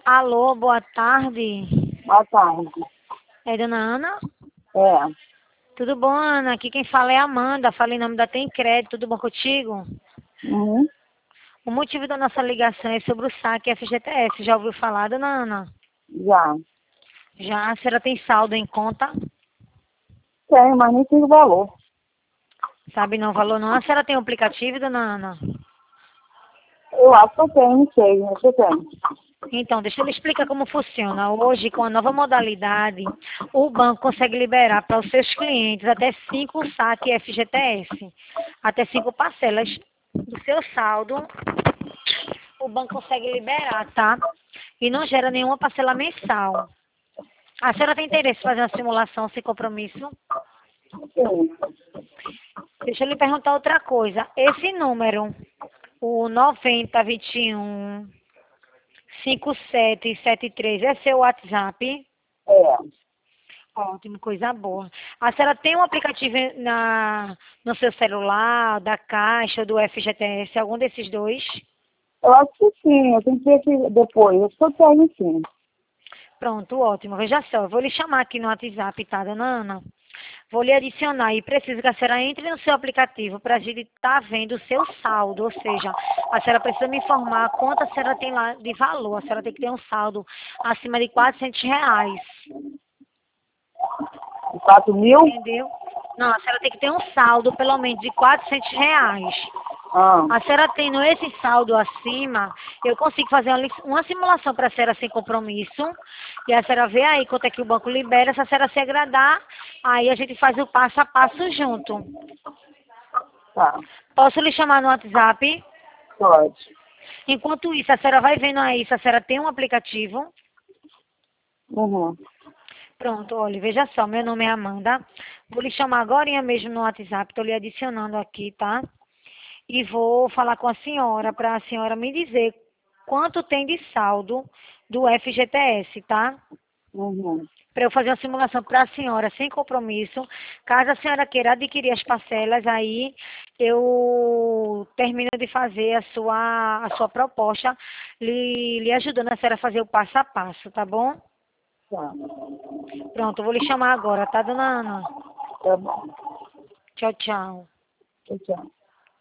Alô, boa tarde. Boa tarde. É dona Ana? É. Tudo bom, Ana? Aqui quem fala é a Amanda. Fala em nome da Tem Crédito. Tudo bom contigo? Uhum. O motivo da nossa ligação é sobre o saque FGTS. Já ouviu falar, dona Ana? Já. Já? A senhora tem saldo em conta? Tem, mas nem tem valor. Sabe não o valor não? A senhora tem um aplicativo, dona Ana? Eu acho que eu tenho, não sei, mas eu tenho. Então, deixa eu lhe explicar como funciona. Hoje, com a nova modalidade, o banco consegue liberar para os seus clientes até 5 saques FGTS, até 5 parcelas do seu saldo. O banco consegue liberar, tá? E não gera nenhuma parcela mensal. A senhora tem interesse em fazer uma simulação sem compromisso? Sim. Deixa eu lhe perguntar outra coisa. Esse número, o 9021 5773, é seu WhatsApp? É. Ótimo, coisa boa. A senhora tem um aplicativo no seu celular, da Caixa ou do FGTS, algum desses dois? Eu acho que sim, eu tenho que ver aqui depois. Eu só tenho sim. Pronto, ótimo. Veja só, eu vou lhe chamar aqui no WhatsApp, tá, dona Ana? Vou lhe adicionar e preciso que a senhora entre no seu aplicativo para a gente estar vendo o seu saldo, ou seja, a senhora precisa me informar quanto a senhora tem lá de valor. A senhora tem que ter um saldo acima de R$ 400. 4.000? Entendeu? Não, a senhora tem que ter um saldo pelo menos de R$ 400. Ah, A senhora tendo esse saldo acima, eu consigo fazer uma simulação para a senhora sem compromisso. E a senhora vê aí quanto é que o banco libera. Se a senhora se agradar, aí a gente faz o passo a passo junto. tá. Posso lhe chamar no WhatsApp? Pode. Enquanto isso, a senhora vai vendo aí se a senhora tem um aplicativo. Uhum. Pronto, olha, veja só, meu nome é Amanda. Vou lhe chamar agora mesmo no WhatsApp, estou lhe adicionando aqui, tá? E vou falar com a senhora para a senhora me dizer quanto tem de saldo do FGTS, tá? Uhum. Para eu fazer uma simulação para a senhora sem compromisso. Caso a senhora queira adquirir as parcelas, aí eu termino de fazer a sua proposta, lhe ajudando a senhora a fazer o passo a passo, tá bom? Tá. Pronto, eu vou lhe chamar agora, tá, dona Ana? Tá bom. Tchau, tchau. Tchau, tchau.